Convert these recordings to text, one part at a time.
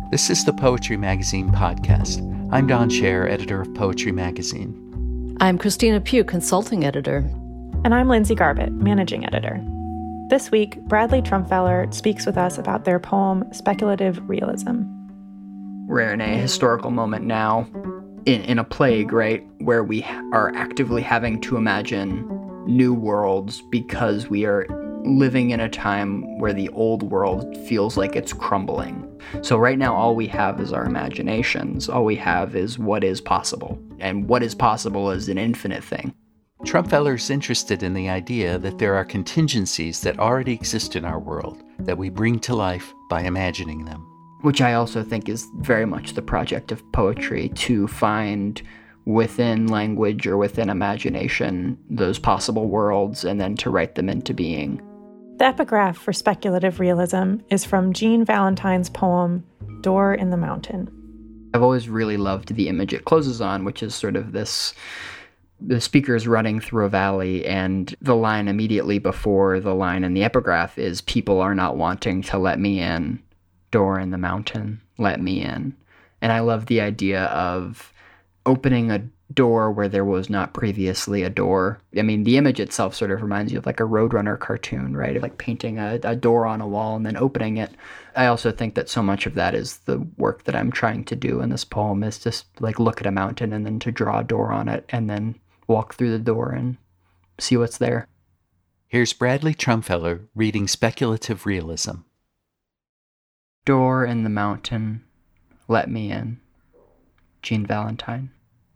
This is the Poetry Magazine podcast. I'm Don Scher, editor of Poetry Magazine. I'm Christina Pugh, consulting editor. And I'm Lindsay Garbett, managing editor. This week, Bradley Trumpfeller speaks with us about their poem, Speculative Realism. We're in a historical moment now, in a plague, right, where we are actively having to imagine new worlds because we are living in a time where the old world feels like it's crumbling. So right now, all we have is our imaginations. All we have is what is possible. And what is possible is an infinite thing. Trumpfeller's interested in the idea that there are contingencies that already exist in our world that we bring to life by imagining them. Which I also think is very much the project of poetry, to find within language or within imagination those possible worlds and then to write them into being. The epigraph for Speculative Realism is from Jean Valentine's poem, Door in the Mountain. I've always really loved the image it closes on, which is sort of this, the speaker's running through a valley, and the line immediately before the line in the epigraph is, "People are not wanting to let me in. Door in the mountain, let me in." And I love the idea of opening a door where there was not previously a door. I mean, the image itself sort of reminds you of like a Roadrunner cartoon, right? Of like painting a door on a wall and then opening it. I also think that so much of that is the work that I'm trying to do in this poem, is just like look at a mountain and then to draw a door on it and then walk through the door and see what's there. Here's Bradley Trumpfeller reading Speculative Realism. Door in the mountain, let me in. Jean Valentine.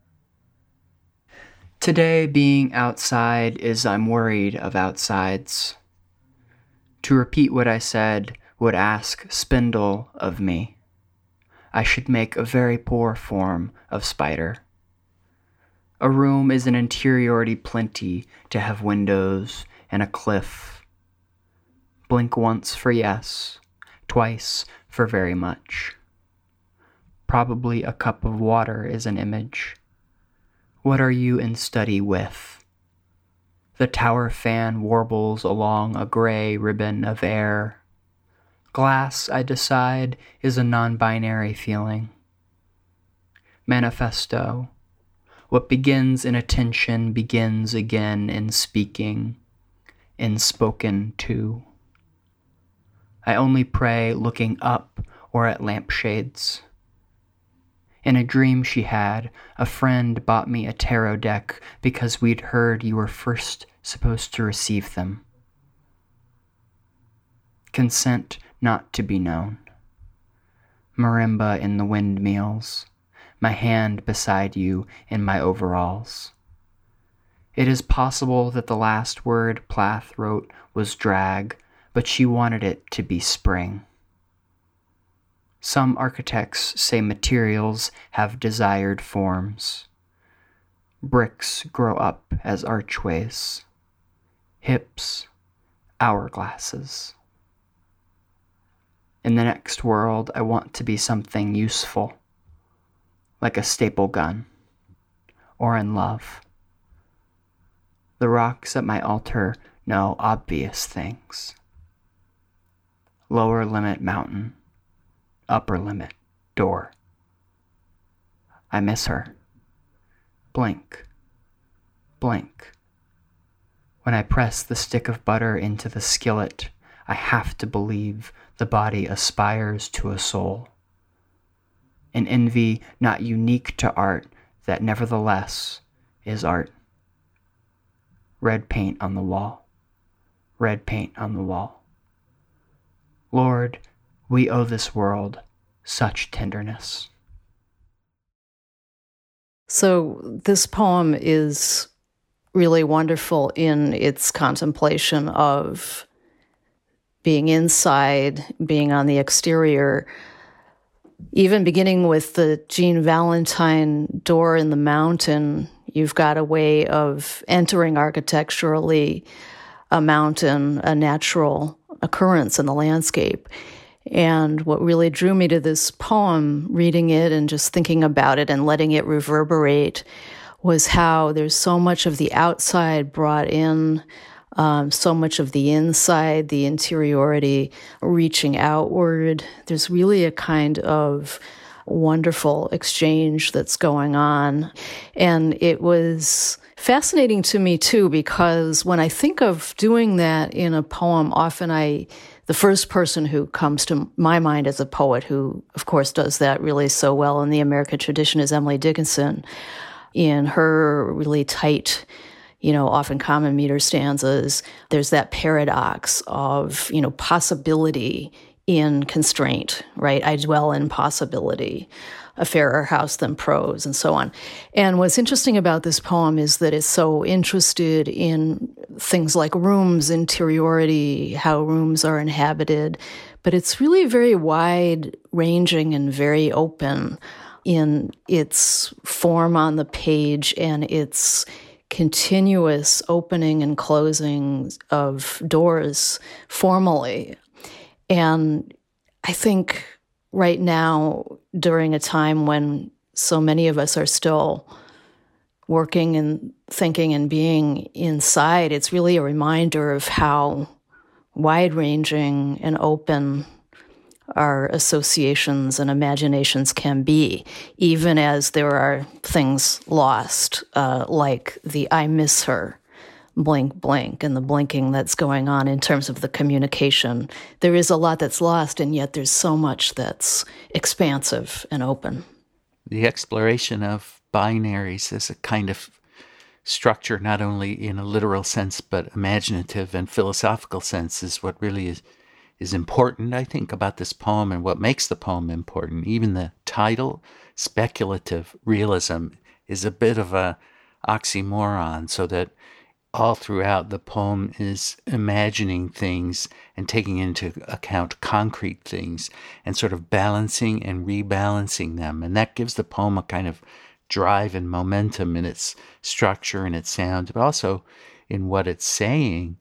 Today, being outside is I'm worried of outsides. To repeat what I said would ask spindle of me. I should make a very poor form of spider. A room is an interiority plenty to have windows and a cliff. Blink once for yes, twice for very much. Probably a cup of water is an image. What are you in study with? The tower fan warbles along a gray ribbon of air. Glass, I decide, is a non-binary feeling. Manifesto. What begins in attention begins again in speaking, in spoken to. I only pray looking up or at lampshades. In a dream she had, a friend bought me a tarot deck because we'd heard you were first supposed to receive them. Consent not to be known. Marimba in the windmills, my hand beside you in my overalls. It is possible that the last word Plath wrote was drag, but she wanted it to be spring. Some architects say materials have desired forms. Bricks grow up as archways. Hips, hourglasses. In the next world, I want to be something useful, like a staple gun, or in love. The rocks at my altar know obvious things. Lower limit mountain. Upper limit, door. I miss her. Blink. Blink. When I press the stick of butter into the skillet, I have to believe the body aspires to a soul. An envy not unique to art that nevertheless is art. Red paint on the wall. Red paint on the wall. Lord, we owe this world such tenderness. So this poem is really wonderful in its contemplation of being inside, being on the exterior, even beginning with the Jean Valentine door in the mountain. You've got a way of entering architecturally a mountain, a natural occurrence in the landscape. And what really drew me to this poem, reading it and just thinking about it and letting it reverberate, was how there's so much of the outside brought in so much of the inside, the interiority, reaching outward. There's really a kind of wonderful exchange that's going on. And it was fascinating to me, too, because when I think of doing that in a poem, often the first person who comes to my mind as a poet who, of course, does that really so well in the American tradition is Emily Dickinson. In her really tight, often common meter stanzas, there's that paradox of, possibility in constraint, right? I dwell in possibility, a fairer house than prose, and so on. And what's interesting about this poem is that it's so interested in things like rooms, interiority, how rooms are inhabited, but it's really very wide-ranging and very open in its form on the page and its continuous opening and closing of doors formally. And I think right now, during a time when so many of us are still working and thinking and being inside, it's really a reminder of how wide-ranging and open our associations and imaginations can be, even as there are things lost, like the I miss her, blink, blink, and the blinking that's going on in terms of the communication. There is a lot that's lost, and yet there's so much that's expansive and open. The exploration of binaries as a kind of structure, not only in a literal sense, but imaginative and philosophical sense, is what really is important, I think, about this poem and what makes the poem important. Even the title, speculative realism, is a bit of a oxymoron, so that all throughout the poem is imagining things and taking into account concrete things and sort of balancing and rebalancing them. And that gives the poem a kind of drive and momentum in its structure and its sound, but also in what it's saying.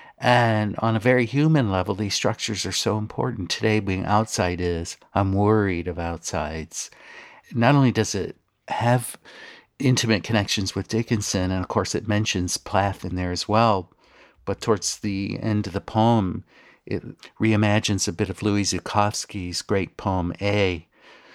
And on a very human level, these structures are so important. Today, being outside I'm worried of outsides. Not only does it have intimate connections with Dickinson, and of course it mentions Plath in there as well, but towards the end of the poem, it reimagines a bit of Louis Zukofsky's great poem A.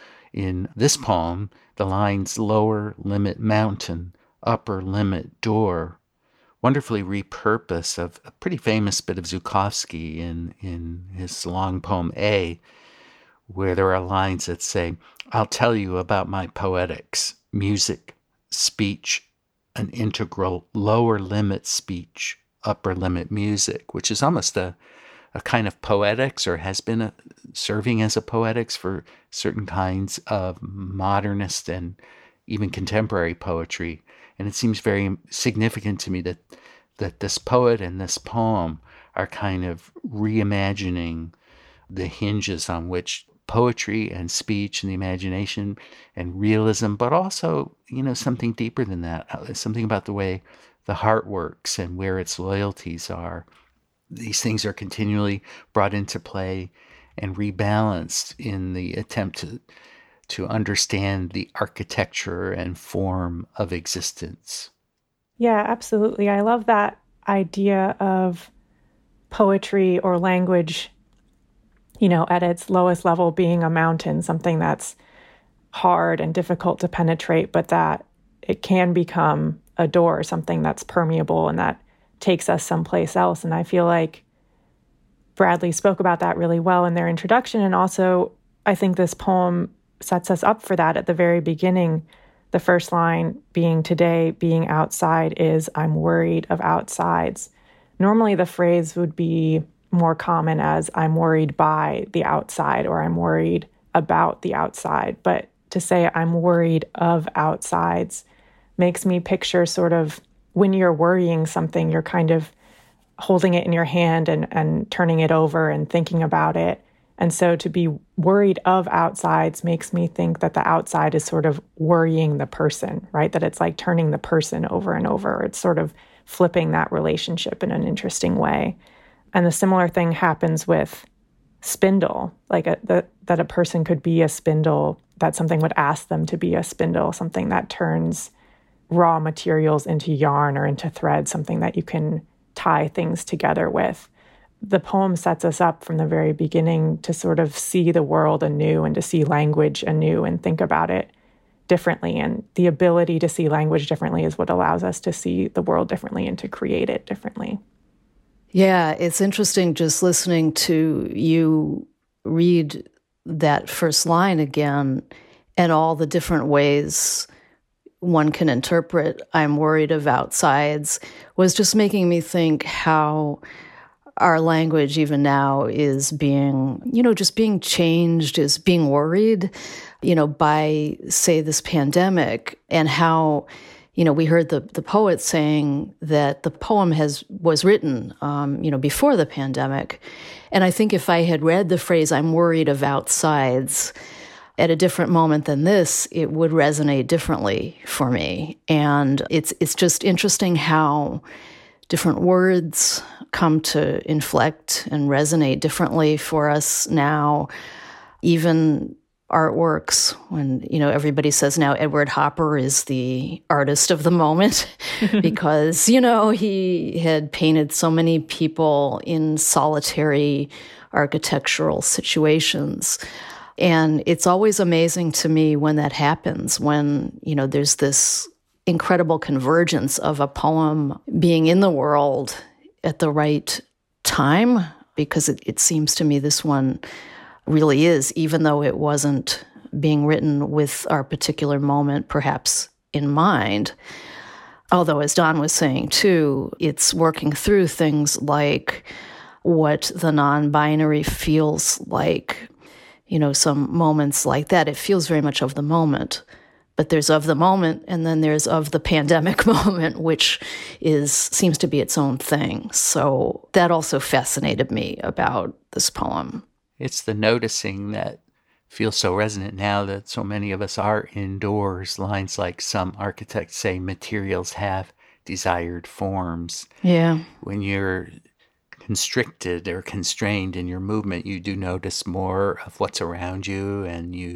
In this poem, the lines lower limit mountain, upper limit door, wonderfully repurpose of a pretty famous bit of Zukofsky in his long poem A, where there are lines that say, I'll tell you about my poetics, music, speech, an integral lower limit speech, upper limit music, which is almost a kind of poetics, or has been serving as a poetics for certain kinds of modernist and even contemporary poetry. And it seems very significant to me that this poet and this poem are kind of reimagining the hinges on which poetry and speech and the imagination and realism, but also, something deeper than that, something about the way the heart works and where its loyalties are. These things are continually brought into play and rebalanced in the attempt to understand the architecture and form of existence. Yeah, absolutely. I love that idea of poetry or language, at its lowest level being a mountain, something that's hard and difficult to penetrate, but that it can become a door, something that's permeable and that takes us someplace else. And I feel like Bradley spoke about that really well in their introduction. And also, I think this poem sets us up for that at the very beginning. The first line being, today being outside is, I'm worried of outsides. Normally the phrase would be more common as, I'm worried by the outside, or I'm worried about the outside. But to say I'm worried of outsides makes me picture sort of when you're worrying something, you're kind of holding it in your hand and turning it over and thinking about it. And so to be worried of outsides makes me think that the outside is sort of worrying the person, right? That it's like turning the person over and over. It's sort of flipping that relationship in an interesting way. And the similar thing happens with spindle, like that a person could be a spindle, that something would ask them to be a spindle, something that turns raw materials into yarn or into thread, something that you can tie things together with. The poem sets us up from the very beginning to sort of see the world anew and to see language anew and think about it differently. And the ability to see language differently is what allows us to see the world differently and to create it differently. Yeah, it's interesting just listening to you read that first line again and all the different ways one can interpret "I'm worried of outsides" was just making me think how our language even now is being, just being changed, is being worried, by, say, this pandemic, and how, we heard the poet saying that the poem was written, before the pandemic. And I think if I had read the phrase "I'm worried of outsides" at a different moment than this, it would resonate differently for me. And it's just interesting how different words come to inflect and resonate differently for us now. Even artworks, when, everybody says now Edward Hopper is the artist of the moment because, he had painted so many people in solitary architectural situations. And it's always amazing to me when that happens, when, there's this incredible convergence of a poem being in the world at the right time, because it seems to me this one really is, even though it wasn't being written with our particular moment perhaps in mind. Although, as Don was saying too, it's working through things like what the non-binary feels like. Some moments like that, it feels very much of the moment. But there's of the moment, and then there's of the pandemic moment, which seems to be its own thing. So that also fascinated me about this poem. It's the noticing that feels so resonant now that so many of us are indoors. Lines like some architects say materials have desired forms. Yeah. When you're constricted or constrained in your movement, you do notice more of what's around you, and you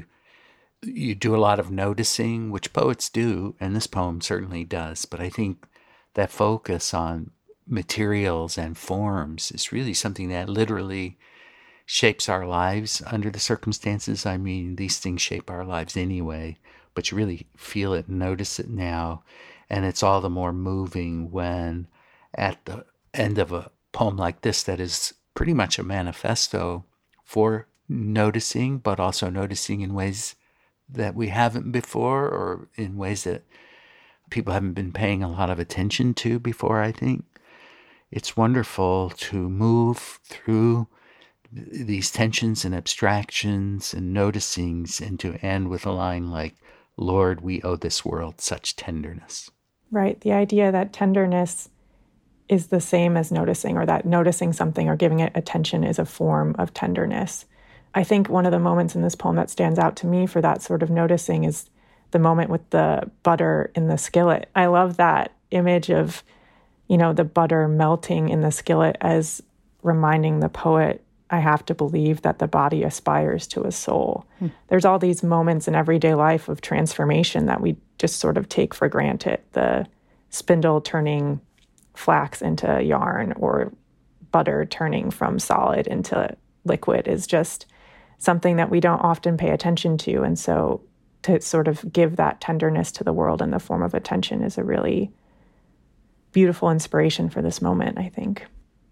do a lot of noticing, which poets do, and this poem certainly does. But I think that focus on materials and forms is really something that literally shapes our lives under the circumstances. I mean, these things shape our lives anyway, but you really feel it and notice it now. And it's all the more moving when at the end of a poem like this that is pretty much a manifesto for noticing, but also noticing in ways that we haven't before, or in ways that people haven't been paying a lot of attention to before, I think. It's wonderful to move through these tensions and abstractions and noticings and to end with a line like, "Lord, we owe this world such tenderness." Right. The idea that tenderness is the same as noticing, or that noticing something or giving it attention is a form of tenderness. I think one of the moments in this poem that stands out to me for that sort of noticing is the moment with the butter in the skillet. I love that image of, the butter melting in the skillet as reminding the poet, I have to believe that the body aspires to a soul. There's all these moments in everyday life of transformation that we just sort of take for granted. The spindle turning flax into yarn, or butter turning from solid into liquid, is just something that we don't often pay attention to. And so to sort of give that tenderness to the world in the form of attention is a really beautiful inspiration for this moment, I think.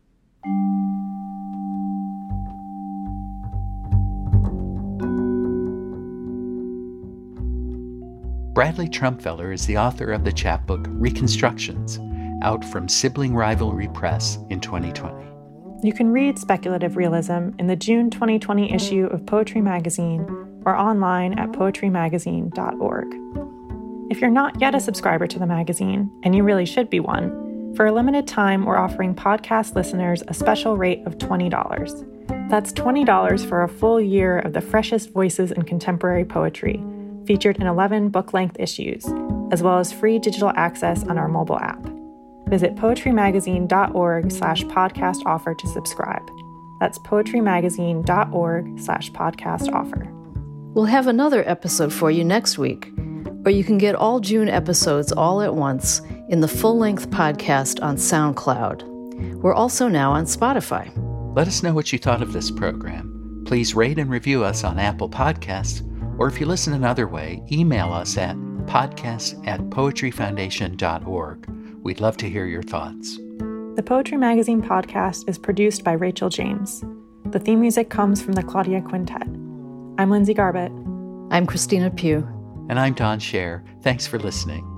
Bradley Trumpfeller is the author of the chapbook Reconstructions, out from Sibling Rivalry Press in 2020. You can read Speculative Realism in the June 2020 issue of Poetry Magazine or online at poetrymagazine.org. If you're not yet a subscriber to the magazine, and you really should be one, for a limited time, we're offering podcast listeners a special rate of $20. That's $20 for a full year of the freshest voices in contemporary poetry, featured in 11 book-length issues, as well as free digital access on our mobile app. Visit poetrymagazine.org/podcast offer to subscribe. That's poetrymagazine.org/podcast offer. We'll have another episode for you next week, or you can get all June episodes all at once in the full-length podcast on SoundCloud. We're also now on Spotify. Let us know what you thought of this program. Please rate and review us on Apple Podcasts, or if you listen another way, email us at podcast@poetryfoundation.org. We'd love to hear your thoughts. The Poetry Magazine podcast is produced by Rachel James. The theme music comes from the Claudia Quintet. I'm Lindsay Garbett. I'm Christina Pugh. And I'm Don Scher. Thanks for listening.